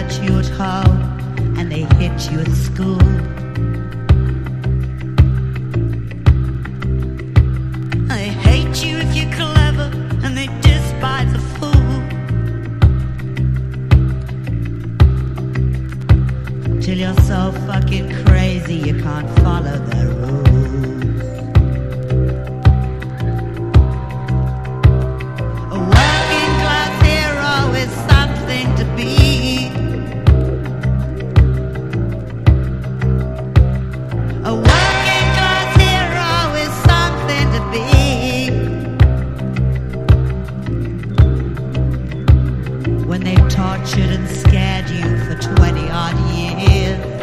hurt you at home and they hit you at school. They hate you if you're clever and they despise a fool. Till you're so fucking crazy you can't follow their rules. A working class hero is something to be. A working class hero is something to be. When they've tortured and scared you for 20 odd years,